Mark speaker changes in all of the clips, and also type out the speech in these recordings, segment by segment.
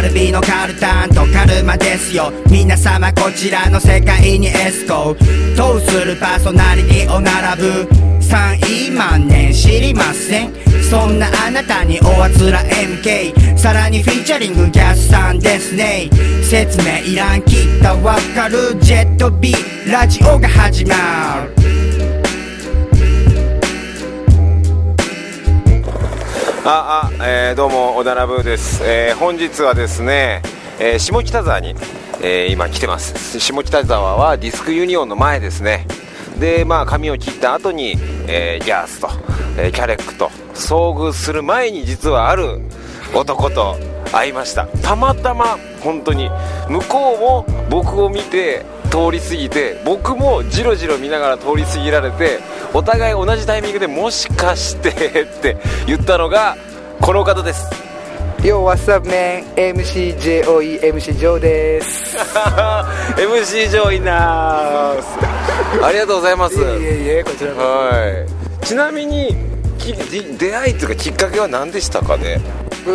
Speaker 1: ルビのカルタンとカルマですよ。皆様こちらの世界にエスコどうするパーソナリティを並ぶ3位万年知りません。そんなあなたにおあつら MK さらにフィーチャリングギャスさんですね。説明いらんきっとわかるジェット B ラジオが始まる。
Speaker 2: どうも小田ラブーです。本日はですね、下北沢に、今来てます。下北沢はディスクユニオンの前ですね。で髪を切った後に、ギャースと、キャレックと遭遇する前に実はある男と会いました。たまたま本当に向こうも僕を見て通り過ぎて、僕もジロジロ見ながら通り過ぎられて、お互い同じタイミングでもしかしてって言ったのがこの方です。
Speaker 3: Yo, what's up, man? MC JOE MC ジョーです。
Speaker 2: MC ジョーいなーありがとうございます。
Speaker 3: いえこちらこそ。
Speaker 2: はい。ちなみに出会いというかきっかけは何でしたかね。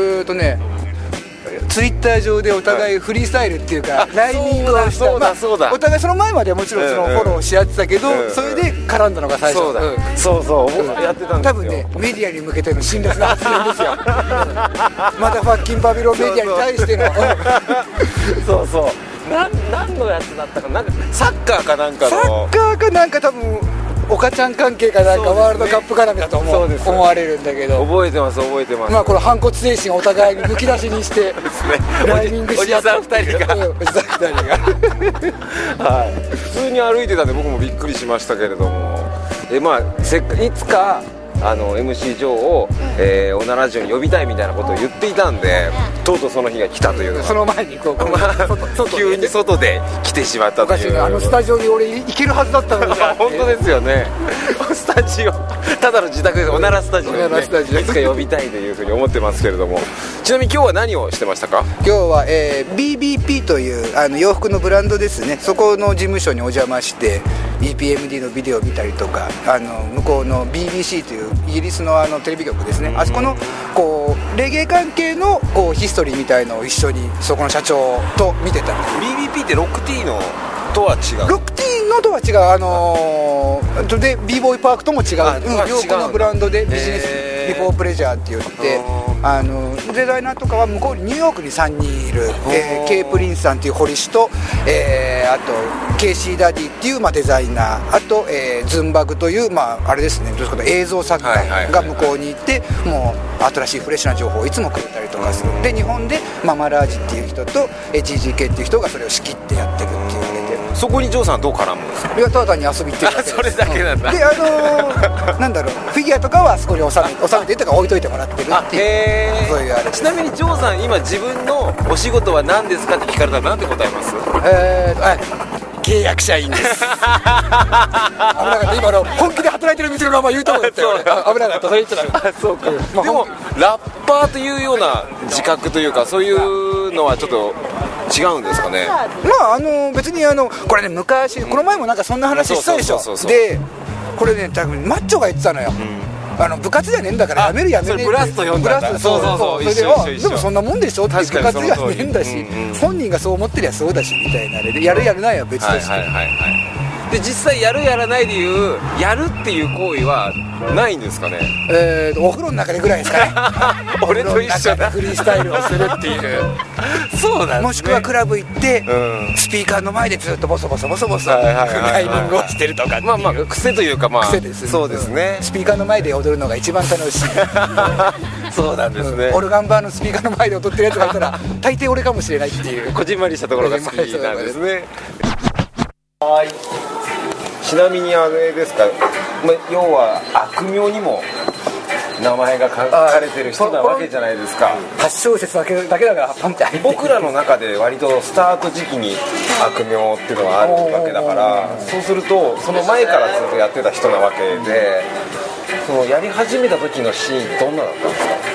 Speaker 3: ツイッター上でお互いフリースタイルっていうか、ライミングをした。
Speaker 2: そうだ、
Speaker 3: お互いその前まではもちろんそのフォローし合ってたけど、それで絡んだのが最初。
Speaker 2: そうやってたんですよ。
Speaker 3: 多分ね、メディアに向けての辛辣な発言ですよ。またファッキンバビロンメディアに対しての
Speaker 2: そう何のやつだったか、なんかサッカーかなんか
Speaker 3: 多分おかちゃん関係かなんかワールドカップ絡みだと思われるんだけど、
Speaker 2: 覚えてます。
Speaker 3: この反骨精神をお互いにむき出しにしてライミングし合って
Speaker 2: おじさん2人がはい、普通に歩いてたんで僕もびっくりしましたけれども、いつかMC ジョーを、オナラジオに呼びたいみたいなことを言っていたんで、とうとうその日が来たというのが、
Speaker 3: その前に
Speaker 2: 急に外で来てしまったという。
Speaker 3: おかしいね、スタジオに俺行けるはずだったのに
Speaker 2: 本当ですよね。スタジオただの自宅です。おならスタジオに、ね、いつか呼びたいというふうに思ってますけれども、ちなみに今日は何をしてましたか。
Speaker 3: 今日は、BBP という洋服のブランドですね。そこの事務所にお邪魔して EPMD のビデオを見たりとか、向こうの BBC というイギリスのテレビ局ですね、あそこのレゲエ関係のヒストリーみたいのを一緒にそこの社長と見てた。
Speaker 2: BBP ってロック T のとは違う。
Speaker 3: ロック T のとは違う、で b ボーイパークとも違う、洋服のブランドでビジネスビフォープレジャーって言って、デザイナーとかは向こうにニューヨークに3人いる、K プリンスさんっていう彫師と、あと KC ダディっていうデザイナー、あと、ズンバグというあれですね、どうですか、映像作家が向こうにいて、もう新しいフレッシュな情報をいつもくれたりとかする。で日本でママラージっていう人と GGK っていう人がそれを仕切ってやってるっていうわけで、
Speaker 2: そこにジョーさんどう絡むんですか。
Speaker 3: いや、ただ単に遊び行ってるだけです。
Speaker 2: それだけなんだ。
Speaker 3: でなんだろう、フィギュアとかはそこに収めてとか置いといてもらってるっていう、そういうあれ。
Speaker 2: ちなみにジョーさん今自分のお仕事は何ですかって聞かれたら何て答えます。
Speaker 3: 契約社員です。危なかった、今本気で働いてる店の名前言うと思ったよ。危なかった、それ言っちゃダメ。
Speaker 2: そうか。でもラッパーというような自覚というか、そういうのはちょっと違うんですかね。
Speaker 3: 別にこれね、昔この前もなんかそんな話したでしょ。でこれね、多分マッチョが言ってたのよ。部活じゃねえんだからやめる
Speaker 2: それブラスト読んだんだ。
Speaker 3: そうそれででもそんなもんでしょって、部活じゃねえんだし、本人がそう思ってりゃそうだしみたいなあれで、やるやらないは別として、
Speaker 2: で実際やるやらないでいうやるっていう行為はないんですかね。
Speaker 3: お風呂の中でぐらいですかね。
Speaker 2: 俺と一緒だ。
Speaker 3: フリースタイルをするっていう。
Speaker 2: そうなんですね。
Speaker 3: もしくはクラブ行って、スピーカーの前でずっとボソボソライミングをしてるとかっていう、
Speaker 2: 癖というか
Speaker 3: 癖ですね。
Speaker 2: そうですね。
Speaker 3: スピーカーの前で踊るのが一番楽しい。
Speaker 2: そうなんですね。
Speaker 3: オルガンバーのスピーカーの前で踊ってるやつがいたら大抵俺かもしれないっていう、
Speaker 2: こじんまりしたところが好きなんですね。はい。ちなみにあれですか、要は悪名にも名前が書かれてる人なわけじゃないですか。
Speaker 3: 8小節だけだからパンって入って、
Speaker 2: 僕らの中で割とスタート時期に悪名っていうのがあるわけだから、そうするとその前からずっとやってた人なわけで、そのやり始めた時のシーンどんなだったんですか。
Speaker 3: と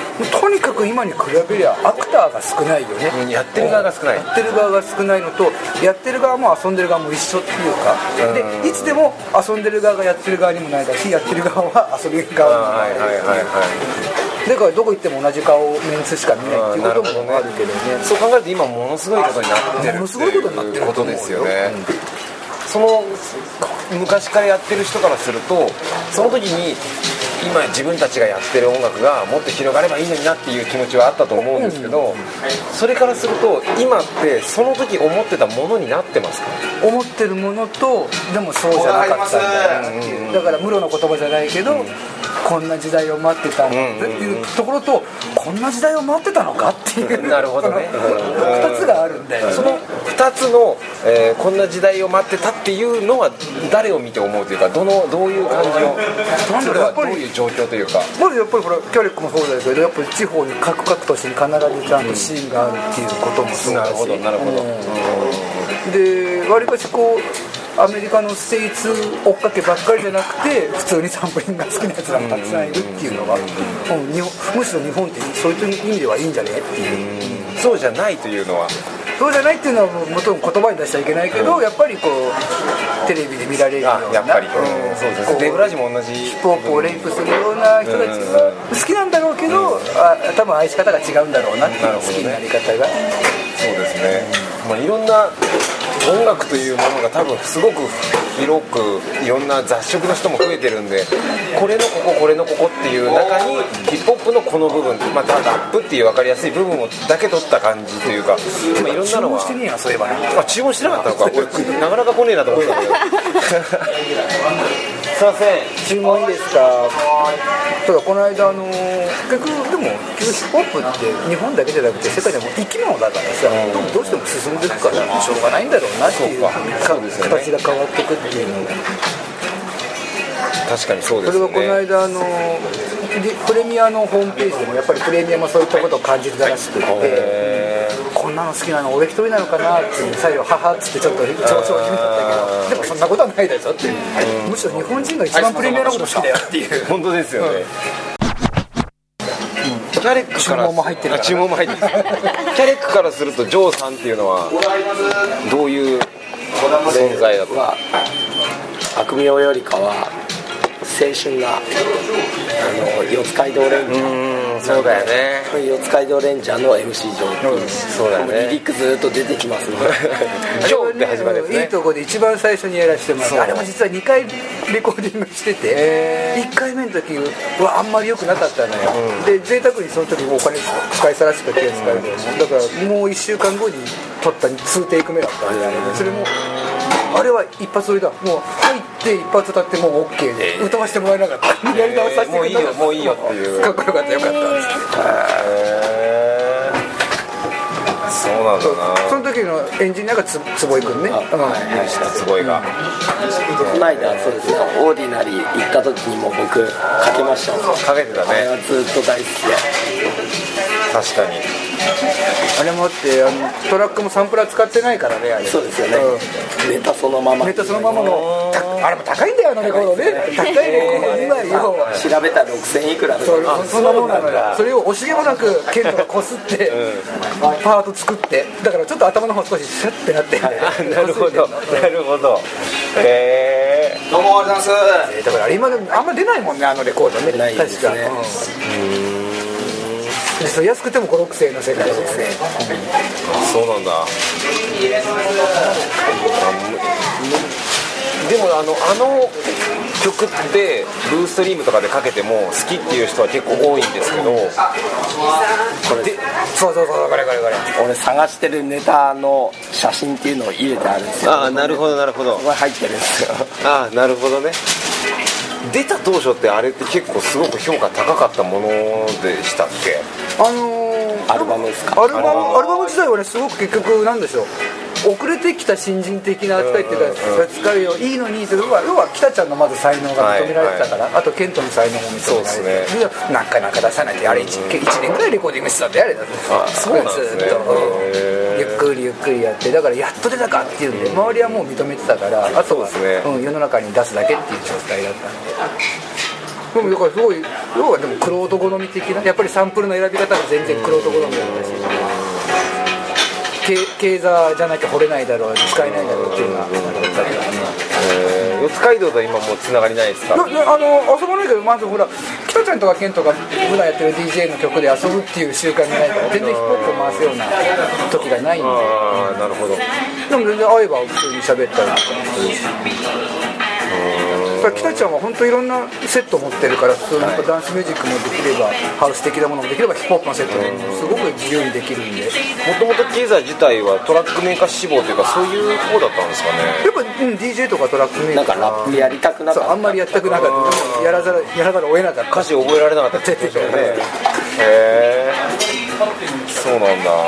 Speaker 3: とにかく今に比べりゃアクターが少ないよね、
Speaker 2: やってる側が少ない、
Speaker 3: やってる側が少ないのと、やってる側も遊んでる側も一緒っていうか、でいつでも遊んでる側がやってる側にもないだし、やってる側は遊び側にもないだからどこ行っても同じ顔メンツしか見ないっていうこともあるけどね。
Speaker 2: そう考えると今ものすごいことになってる
Speaker 3: ものすごいことになってる
Speaker 2: ことですよね。その昔からやってる人からすると、その時に今自分たちがやってる音楽がもっと広がればいいのになっていう気持ちはあったと思うんですけど、それからすると今ってその時思ってたものになってますか？
Speaker 3: 思ってるものと、でもそうじゃなかったんだなっていう、だから室の言葉じゃないけど、こんな時代を待ってたんだっていうところと、こんな時代を待ってたのかっていう
Speaker 2: なるほどね、
Speaker 3: 2つがあるんだよ。
Speaker 2: その2つの、こんな時代を待ってたっていうのは誰を見て思うというか、どういう感じの、それはどういう状況というか。
Speaker 3: まずやっぱりこれキャレックもそうだけど、やっぱり地方に各都市に必ずちゃんとシーンがあるっていうこともそうだし、
Speaker 2: なるほど、
Speaker 3: でわりかしこうアメリカのステイツ追っかけばっかりじゃなくて、普通にサンプリングが好きなやつらもたくさんいるっていうのは、むしろ日本ってそういう意味ではいいんじゃねっていう、
Speaker 2: そうじゃないというのは、
Speaker 3: そうじゃないっていうのはもちろん言葉に出しちゃいけないけど、やっぱりこうテレビで見られるような、
Speaker 2: やっぱり、そうですね、デブラジも同じ
Speaker 3: ヒップホップをレイプするような人たちが好きなんだろうけど、多分愛し方が違うんだろうなっていう、好きになり方が。
Speaker 2: そうですね、いろんな音楽というものが多分すごく広くいろんな雑食の人も増えてるんで、これのこここれのここっていう中にヒップホップのこの部分、またラップっていう分かりやすい部分をだけ取った感じというか、いろんなのは
Speaker 3: 注文してねえな、そういえばね。
Speaker 2: 注文してなかったのか、俺なかなか来ねえなと思ってたけどすいません、
Speaker 3: 注文いいですか。ただこの間結局でもヒップホップって日本だけじゃなくて世界でも生き物だからさ、どうしても進んでいくからしょうがないんだろうなっていう形が変わっていくっていうのが、
Speaker 2: 確かにそうですね。
Speaker 3: それはこの間プレミアのホームページでもやっぱりプレミアもそういったことを感じてたらしくて、こんなの好きなの俺一人なのかなって最後母っつってちょっと調子を始めたんだけど、でもそんなことはないだぞっていう、むしろ日本人が一番プレミアのこと好きだよっていう。
Speaker 2: 本当ですよね、キャレックから
Speaker 3: 注文も入ってるから、
Speaker 2: 注文も入ってるキャレックからするとジョーさんっていうのはどういう存在だとか。
Speaker 4: 悪名よりかは青春が四街道レンジャー、
Speaker 2: そうだよね、
Speaker 4: 四街道レンジャーの MC 上、
Speaker 2: そうだよね、
Speaker 4: リリックずっと出てきますので
Speaker 2: 今日って始まるやつね。
Speaker 3: いいとこで一番最初にやらせてもらって、あれも実は2回レコーディングしてて、1回目の時はあんまり良くなかったのよ、で贅沢にその時もお金使いさらしか手使えるの、だからもう1週間後に撮った2テイク目だったんで、それもあれは一発撮りだ、もう入って一発歌ってもう OK で、歌わせてもらえなかった、やり直させてくれなかった、
Speaker 2: もういいよっていう、
Speaker 3: かっこよかったよかった
Speaker 2: そうなんだな。
Speaker 3: その時のエンジニアが坪井くんね、
Speaker 2: 坪井が
Speaker 4: この間そうですね、オーディナリー行った時にも僕かけましたもん。
Speaker 2: かけてたね、
Speaker 4: あれはずっと大好きで。
Speaker 2: 確かに
Speaker 3: あれもあってトラックもサンプラー使ってないからね、あれ。
Speaker 4: そうですよね、ネタそのまま
Speaker 3: ネタそのままの、あれも高いんだよ、あのレコードね、高いレコード今要は
Speaker 4: 調べたら6000いくらで、
Speaker 3: そんなもんなのよ。それを惜しげもなくケントがこすってパート作って、だからちょっと頭の方少しシュッてなって
Speaker 2: なるほどなるほど。どうもありがとうございます。
Speaker 3: だからあれ今あんま出ないもんね、あのレコードね。
Speaker 4: ないですね。
Speaker 3: 確か安くても5、6千円の世界ですね。
Speaker 2: そうなんだ。でもあの曲ってブーストリームとかでかけても好きっていう人は結構多いんですけど、これ
Speaker 3: そうこれ
Speaker 4: 俺探してるネタの写真っていうのを入れてあるんですよ。
Speaker 2: ああ、なるほどなるほど。
Speaker 4: これ入ってるんですよ。
Speaker 2: ああ、なるほどね。出た当初ってあれって結構すごく評価高かったものでしたっけ？
Speaker 4: アルバムですか？
Speaker 3: アルバム自体はね、すごく結局なんでしょう、遅れてきた新人的な扱いっていうか、使うよいいのに、要は北ちゃんのまず才能が認められてたから、あとケントの才能も認められて、でなんか出さないと、あれ 1年ぐらいレコーディングしてたんで、あれだって
Speaker 2: そうなんですね。
Speaker 3: ずっとゆっくりやって、だからやっと出たかっていうんで、周りはもう認めてたから、あとは世の中に出すだけっていう状態だったんで。 でもだからすごい要はでも玄人好み的なやっぱりサンプルの選び方が全然玄人好みだったし、経座じゃなきゃ掘れないだろう使えないだろうっていうのが
Speaker 2: 四街道と今もうつながりないですか？
Speaker 3: 遊ばないけど、まずほら北ちゃんとかケンとか普段やってる DJ の曲で遊ぶっていう習慣がないから全然ヒップホップを回すような時がないんで。
Speaker 2: ああ、なるほど。
Speaker 3: でも全然会えば普通に喋ったりとかするし、北ちゃんは本当いろんなセット持ってるから、普通なんかダンスミュージックもできればハウス的なものもできればヒップホップのセットもすごく自由にできるんで。
Speaker 2: もともと経済自体はトラックメーカー志望というかそういう方だったんですかね。
Speaker 3: やっぱ、DJ とかトラックメーカー
Speaker 4: なんかラップやりたくなかった。
Speaker 3: あんまりやりたくなかった。やらざるを得なかった。
Speaker 2: 歌詞覚えられなかったってことでしょうね。そうなんだ。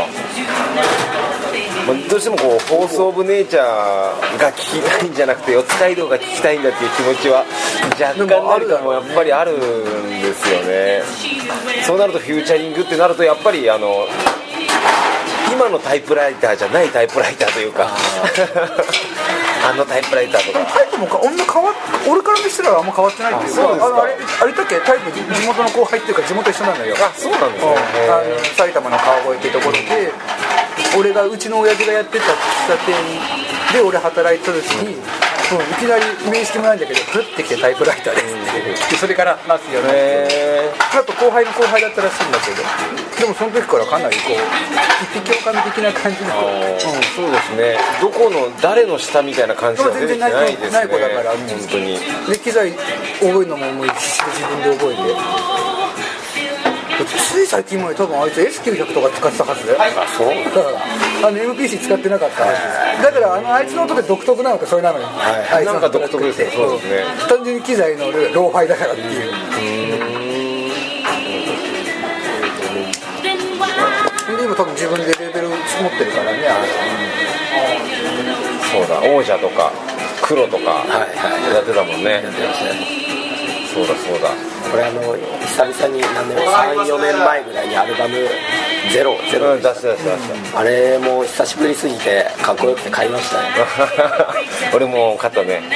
Speaker 2: どうしてもこうフォースオブネイチャーが聞きたいんじゃなくて四街道が聞きたいんだっていう気持ちは若干なりともやっぱりあるんですよね。そうなるとフューチャリングってなるとやっぱり今のタイプライターじゃないタイプライターというかあのタイプライターとか
Speaker 3: タイプも俺から見せたらあんま変わってないっていうか、あれだっけタイプ地元の後輩っていうか地元一緒なんだよ。
Speaker 2: あ、そうなんですね。
Speaker 3: 埼玉の川越っていうところで俺がうちの親父がやってた喫茶店で俺働いてた時に、いきなり面識もないんだけどふってきてタイプライターですってそれから話すよね。あと後輩の後輩だったらしいんだけど、でもその時からかなりこう一匹狼的な感じの、
Speaker 2: そうですね。どこの誰の下みたいな感じは出てきてないですね。
Speaker 3: ない子だから
Speaker 2: 本当に。
Speaker 3: で機材覚えるのも必死で自分で覚えて。つい最近まで多分あいつ S900 とか使ってたはずだよ。
Speaker 2: あ、そう
Speaker 3: だからMPC 使ってなかったはずだからあいつの音で独特なのかそれなのよ、
Speaker 2: はい、なんか独特ですね。そうですね。
Speaker 3: 単純に機材のローファイだからっていう。で今多分自分でレベル持ってるからね。
Speaker 2: そうだ、王者とか黒とかやってたもんね。そうだそうだ。
Speaker 4: これ久々に3、4年前ぐらいにアルバムゼロ出したあれも久しぶりすぎてかっこよくて買いましたね
Speaker 2: 俺も買ったね。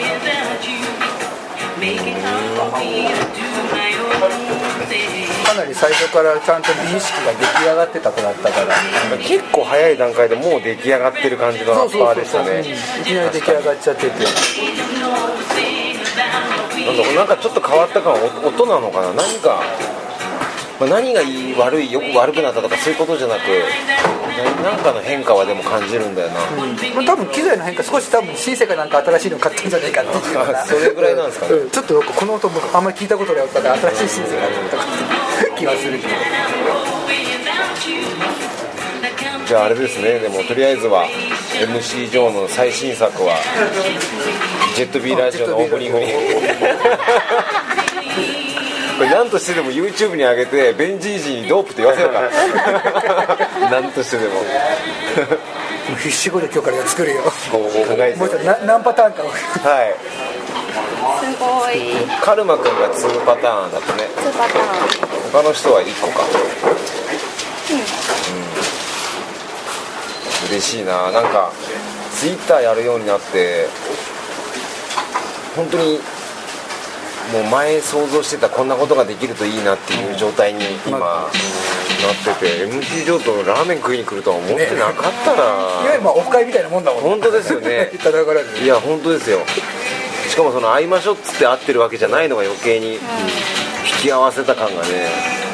Speaker 3: かなり最初からちゃんと美意識が出来上がってた子だったから
Speaker 2: 結構早い段階でもう出来上がってる感じのラッパーでしたね。
Speaker 3: いきなり出来上がっちゃってて、
Speaker 2: なんかちょっと変わった感は音なのかな。何がいい悪いよく悪くなったとかそういうことじゃなく何かの変化はでも感じるんだよな。
Speaker 3: 多分機材の変化少し多分新世界なんか新しいの買ったんじゃないかっていう
Speaker 2: それぐらいなんですかね。
Speaker 3: ちょっとこの音僕あんまり聞いたことなかったから新しい新世界だった気がするけど。
Speaker 2: じゃああれですね。でもとりあえずは MC ジョーの最新作はジェットビーラジオのオープニングにこれ何としてでも YouTube に上げてベンジージにドープって言わせようか何としてでも
Speaker 3: 必死語で今日から作るよ。
Speaker 2: 考えて
Speaker 3: もう何パターンか。
Speaker 2: はい
Speaker 5: すごい。
Speaker 2: カルマ君が2パターンだったね。
Speaker 5: 2パターン。
Speaker 2: 他の人は1個か。嬉しいな。なんか Twitter やるようになって本当にもう前想像してたこんなことができるといいなっていう状態に今なってて、MC ジョーとラーメン食いに来るとは思ってなかったな。
Speaker 3: いわゆるオフ会みたいなもんだもんね。
Speaker 2: 本当ですよねいや本当ですよ。しかも会いましょうっつって会ってるわけじゃないのが余計に引き合わせた感がね。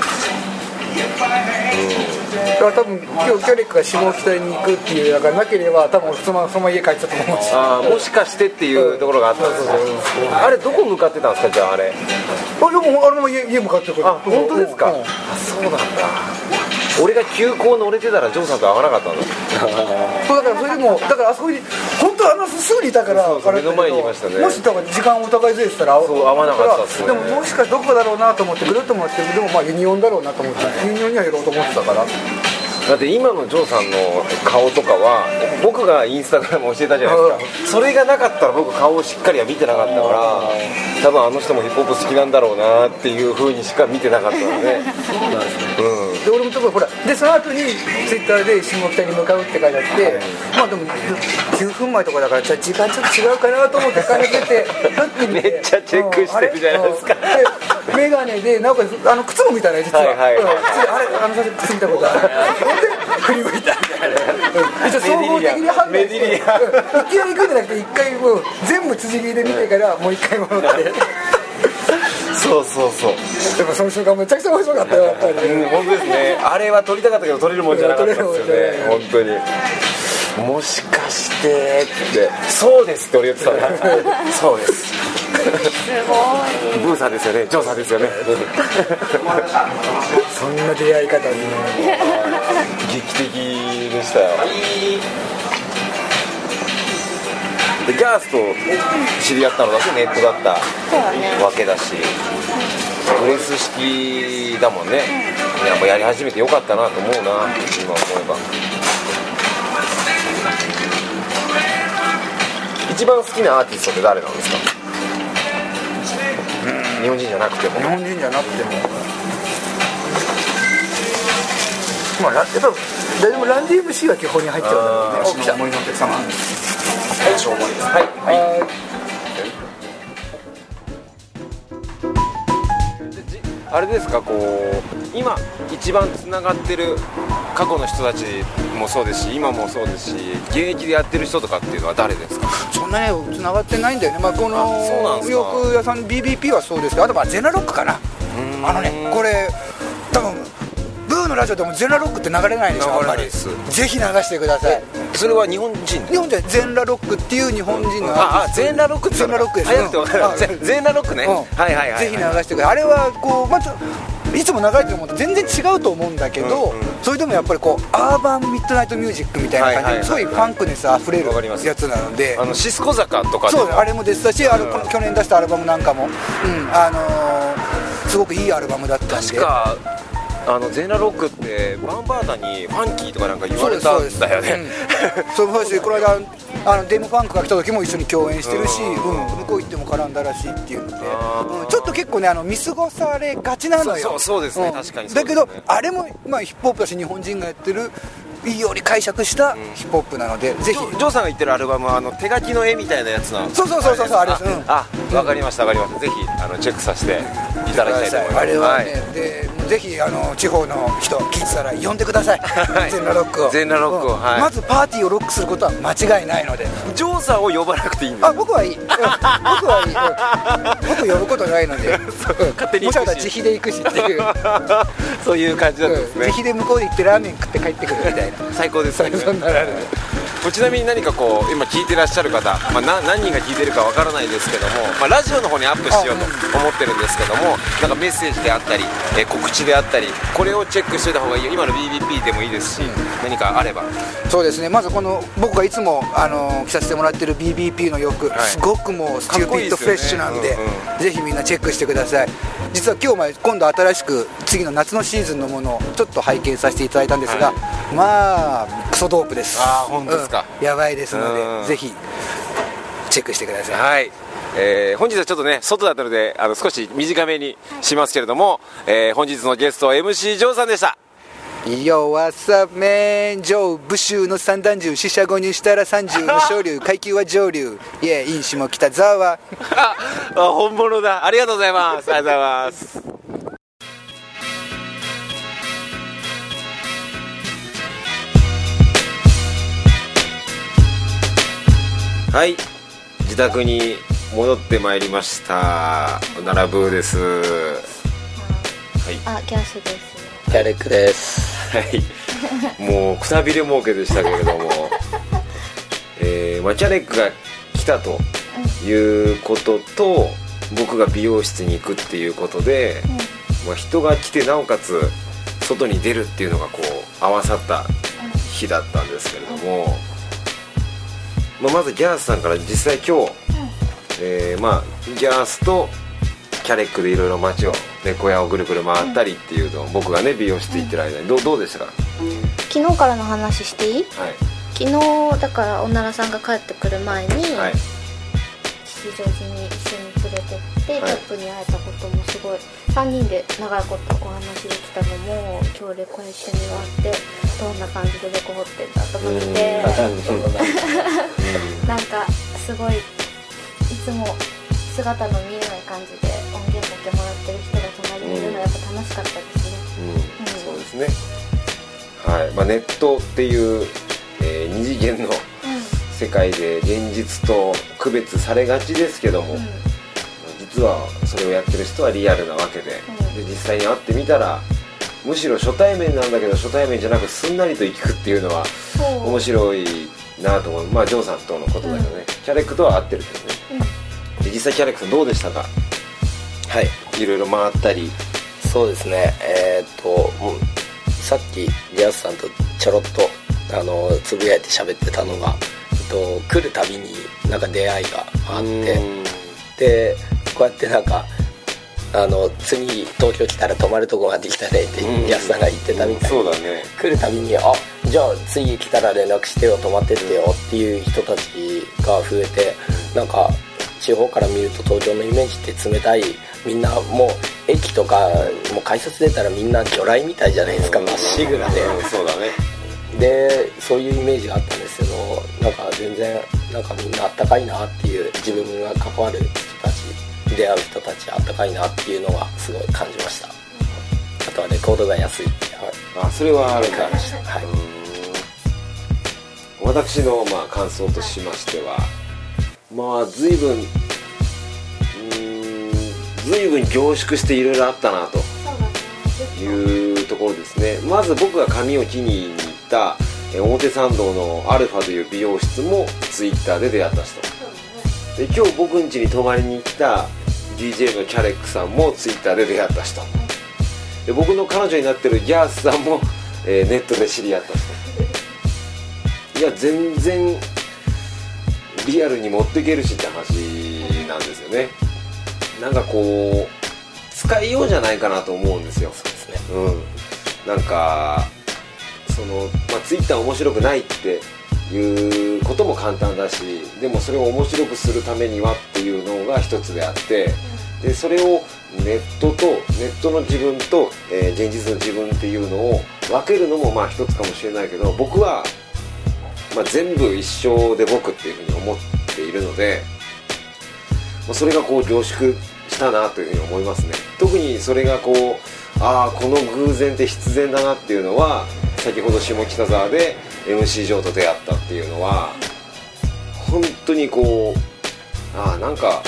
Speaker 3: だから多分今日キャレックが下北に行くっていうのがなければ多分そのまま家帰ってたと思うし。
Speaker 2: もしかしてっていうところがあったんですよ。あれどこ向かってたんですか。じゃああれ
Speaker 3: でもあれも家向かってくる。
Speaker 2: 本当ですか。そうなんだ。俺が急行乗れてたらジョーさんと会わなかったんだ
Speaker 3: そうだからそれでもだからあそこに本当すぐにいたから
Speaker 2: 目の前にいましたね。
Speaker 3: もしだから時間をお互いずれてたら
Speaker 2: 会わなかったっすね。
Speaker 3: でももしかしてどこだろうなと思ってぐるっと回ってでもまあユニオンだろうなと思ってユニオンには寄ろうと思ってたから。
Speaker 2: だって今のジョーさんの顔とかは僕がインスタグラム教えたじゃないですか。それがなかったら僕顔をしっかりは見てなかったから多分あの人もヒップホップ好きなんだろうなっていう風にしか見てなかったので、
Speaker 3: で俺もとこほらでその後にツイッターで下北に向かうって書いてあって、まあでも9分前とかだからじゃあ時間ちょっと違うかなと思って帰っててパッて見て
Speaker 2: めっちゃチェックしてるじゃないですか。
Speaker 3: でメガネでなおかつ靴も見たね実は、あれ靴見たことあるで振り向いたみたいな一応総合的に判断していきなり行くんじゃなくて一回もう全部辻切りで見てからもう一回戻って
Speaker 2: そう
Speaker 3: でもその瞬間めちゃくちゃ面白かったよやっぱり、
Speaker 2: 本当ですね。あれは撮りたかったけど撮れるもんじゃなかったですよね。本当にもしかしてってそうですって俺言ってたんだそうです
Speaker 5: すごい
Speaker 2: ブーさんですよね、ジョーさんですよね
Speaker 3: そんな出会い方に
Speaker 2: 劇的でしたよ。でギャースと知り合ったのだってネットだったわけだし、プレス式だもんね、やっぱやり始めてよかったなと思うな、今思えば。一番好きなアーティストって誰なんですか？日本人じゃなくても。
Speaker 3: 日本人じゃなくてもまあやっぱでもランディ MC は基本に入っちゃうんだろうね。大きな思いのお客様。
Speaker 2: はい、しょうもないです。はい、あれですか、こう今一番つながってる過去の人たちもそうですし、今もそうですし、現役でやってる人とかっていうのは誰ですか？
Speaker 3: そんなねつながってないんだよね。まあこの洋服屋さん BBP はそうですけど、あとはゼナロックかな。これ多分ブーのラジオでもゼンラロックって流れないでしょ。あんまりぜひ流してください。
Speaker 2: それは日本人？
Speaker 3: 日本でゼンラロックっていう日本人の
Speaker 2: ゼンラロックってゼンラロックです。早くて分かる。ゼンラロックね。はいはいはい。
Speaker 3: ぜひ流してください。あれはこうまずいつも流れてるものと全然違うと思うんだけど、それでもやっぱりこうアーバンミッドナイトミュージックみたいな感じですごいファンクネスあふれるやつなので、
Speaker 2: シスコ坂とか
Speaker 3: そうあれも出てたし、去年出したアルバムなんかもすごくいいアルバムだったんで。
Speaker 2: 確かゼンラロックってバンバータにファンキーとかなんか言われたんだよね。
Speaker 3: そうしこの間デムファンクが来た時も一緒に共演してるし、向こう行っても絡んだらしいっていうので、ちょっと結構ね見過ごされがちなのよ。
Speaker 2: そうですね、確かに。
Speaker 3: だけどあれもまあヒップホップだし、日本人がやってるいいように解釈したヒップホップなので、ぜひ。ジ
Speaker 2: ョーさんが言ってるアルバムは手書きの絵みたいなやつなの。
Speaker 3: そうあれです。
Speaker 2: わかりました。ぜひチェックさせていただきたいと思います。
Speaker 3: あれはね、でぜひ地方の人聞いてたら呼んでください。ゼンラロックを。
Speaker 2: ゼンラロックを。
Speaker 3: まずパーティーをロックすることは間違いないので。
Speaker 2: ジョーさんを呼ばなくていいんです。
Speaker 3: 僕はいい。僕呼ぶことないので。
Speaker 2: 勝手に行くし。
Speaker 3: もしかしたら自費で行くしっていう。
Speaker 2: そういう感じなんですね。
Speaker 3: 自費で向こうで行ってラーメン食って帰ってくるみたいな。
Speaker 2: 最高ですね。ちなみに何かこう今聞いてらっしゃる方、何人が聞いてるかわからないですけども、ラジオの方にアップしようと思ってるんですけども、なんかメッセージであったり、告知であったり、これをチェックしておいた方がいいよ。今の BBP でもいいですし、何かあれば。
Speaker 3: そうですね。まずこの僕がいつも着させてもらってる BBP の洋服、すごくもうスチューピッドフレッシュなんで、ぜひみんなチェックしてください。実は今度新しく次の夏のシーズンのものをちょっと拝見させていただいたんですが、まあクソドープです。
Speaker 2: 本当ですか。
Speaker 3: やばいですので、ぜひチェックしてください。
Speaker 2: はい。本日はちょっとね外だったので少し短めにしますけれども、本日のゲストは MC ジョーさんでした。
Speaker 3: Yo, what's up, man? ジョー、武州の三段銃、四捨五入したら30の昇竜、階級は上流、いや、イン下北沢。
Speaker 2: 本物だ。ありがとうございます。ありがとうございます。はい、自宅に戻ってまいりました。ナラブーです。はい。
Speaker 5: ギャスです。
Speaker 4: キャレックです。
Speaker 2: はい。もうくたびれ儲けでしたけれども、キャレックが来たということと、僕が美容室に行くっていうことで、人が来てなおかつ外に出るっていうのがこう合わさった日だったんですけれども、まずギャースさんから実際今日、ギャースとキャレックでいろいろ街を猫屋をぐるぐる回ったりっていうのを僕がね美容室行ってる間にどうでしたか？
Speaker 5: 昨日からの話していい？
Speaker 2: はい。
Speaker 5: 昨日だからおならさんが帰ってくる前に、
Speaker 2: はい、
Speaker 5: 吉祥寺に一緒に連れてって、トップに会えたこともすごい3人で長いことお話できたのも今日そうレコ一緒に回ってどんな感じでレコ掘ってんだと思ってなんかすごいいつも姿の見えない感じで音源だけもらってる人が隣にいるのはやっぱ楽しかったですね。
Speaker 2: そうですね。はい。ネットっていう、二次元の世界で現実と区別されがちですけども、実はそれをやってる人はリアルなわけで、で実際に会ってみたらむしろ初対面なんだけど初対面じゃなくすんなりと行くっていうのは面白いなと思う。ジョーさんとのことだけどね、キャレックとは合ってるけどね。で実際キャレックさんどうでしたか？
Speaker 4: はい、
Speaker 2: いろいろ回ったり。
Speaker 4: そうですね。さっきジャスさんとちょろっとつぶやいて喋ってたのが、来るたびになんか出会いがあって、でこうやってなんか次東京来たら泊まるとこができたねってジャスさんが言ってたみたいに、
Speaker 2: そうだね、
Speaker 4: 来るたびにじゃあ次来たら連絡してよ、泊まってってよっていう人たちが増えて、なんか地方から見ると東京のイメージって冷たい、みんなもう駅とかもう改札出たらみんな魚雷みたいじゃないですか、まっしぐらで。
Speaker 2: そうだね。
Speaker 4: でそういうイメージがあったんですけど、なんか全然なんかみんなあったかいなっていう、自分が関わる人たち、出会う人たちあったかいなっていうのがすごい感じました。あとはレコードが安いって、
Speaker 2: それはあるか。
Speaker 4: はい、
Speaker 2: 私の感想としましては、随分凝縮していろいろあったなというところですね。まず僕が髪を切りに行った表参道のアルファという美容室もツイッターで出会った人で、今日僕ん家に泊まりに来た DJ のキャレックさんもツイッターで出会った人で、僕の彼女になってるギャースさんも、ネットで知り合った人。いや全然リアルに持っていけるしって話なんですよね。なんかこう使いようじゃないかなと思うんですよ。
Speaker 4: そうですね。
Speaker 2: なんかツイッター面白くないっていうことも簡単だし、でもそれを面白くするためにはっていうのが一つであって、でそれをネットの自分と、現実の自分っていうのを分けるのも一つかもしれないけど、僕は全部一緒で僕っていうふうに思っているので、それがこう凝縮したなというふうに思いますね。特にそれがこの偶然って必然だなっていうのは、先ほど下北沢で MC ジョーと出会ったっていうのは本当になんか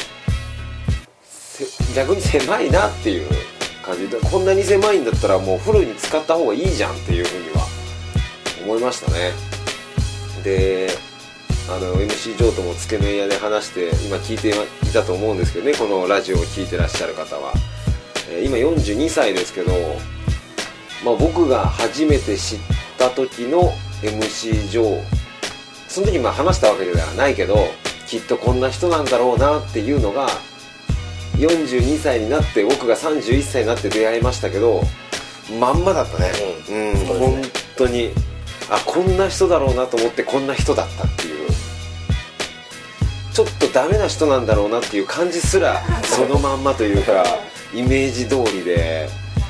Speaker 2: 逆に狭いなっていう感じで、こんなに狭いんだったらもうフルに使った方がいいじゃんっていうふうには思いましたね。でMC ジョーともつけ麺屋で話して今聞いていたと思うんですけどね、このラジオを聞いてらっしゃる方は、今42歳ですけど、僕が初めて知った時の MC ジョー、その時話したわけではないけど、きっとこんな人なんだろうなっていうのが42歳になって、僕が31歳になって出会いましたけど、まんまだったね。本当にこんな人だろうなと思って、こんな人だったっていう、ちょっとダメな人なんだろうなっていう感じすらそのまんまというかイメージ通りで、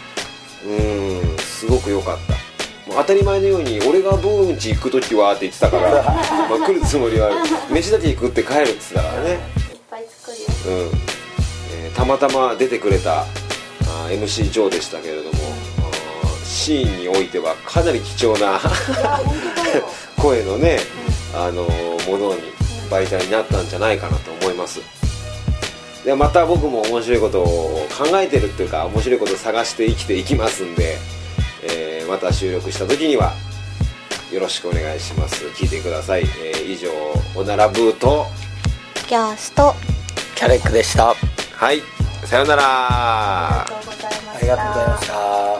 Speaker 2: すごく良かった。もう当たり前のように俺がブーンチ行く時はって言ってたから来るつもりは飯だけ食って帰るって言ってたからね。いっ
Speaker 5: ぱい作るよ。
Speaker 2: たまたま出てくれたMC ジョーでしたけれども、シーンにおいてはかなり貴重な声のね、ものに媒体になったんじゃないかなと思います。でまた僕も面白いことを考えてるっていうか、面白いことを探して生きていきますんで、また収録した時にはよろしくお願いします。聞いてください。以上おならブーと
Speaker 5: ギャースと
Speaker 4: キャレックでした。
Speaker 2: はい、さよなら。
Speaker 5: ありがとうございました。
Speaker 4: ありがとうございました。